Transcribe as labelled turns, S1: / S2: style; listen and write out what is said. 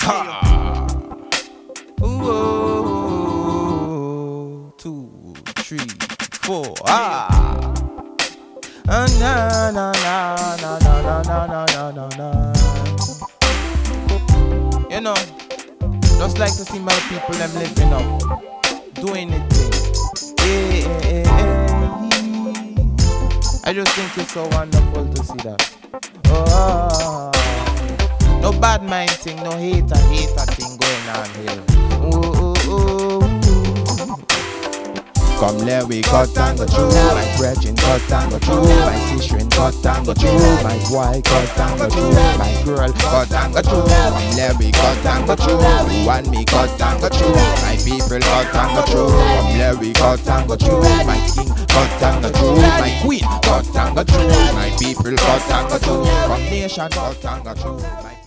S1: Ha! Ooh, 2, 3, 4. Ah! Na na na na na na na na na na. You know, just like to see my people them living up, doing it thing. Hey. I just think it's so wonderful to see that. Oh, no bad mind thing, no hater thing going on here. Ooh. Come let we cut and go through. My brethren cut and go through. My sister cut and go through. My boy cut and go through. My girl cut and go through. Come let we cut and go through. You and me cut and go through. My people cut and go through. Come let we cut and go through. My king cut and go through. My queen cut and go through. My people cut and go through. From nation cut and go through.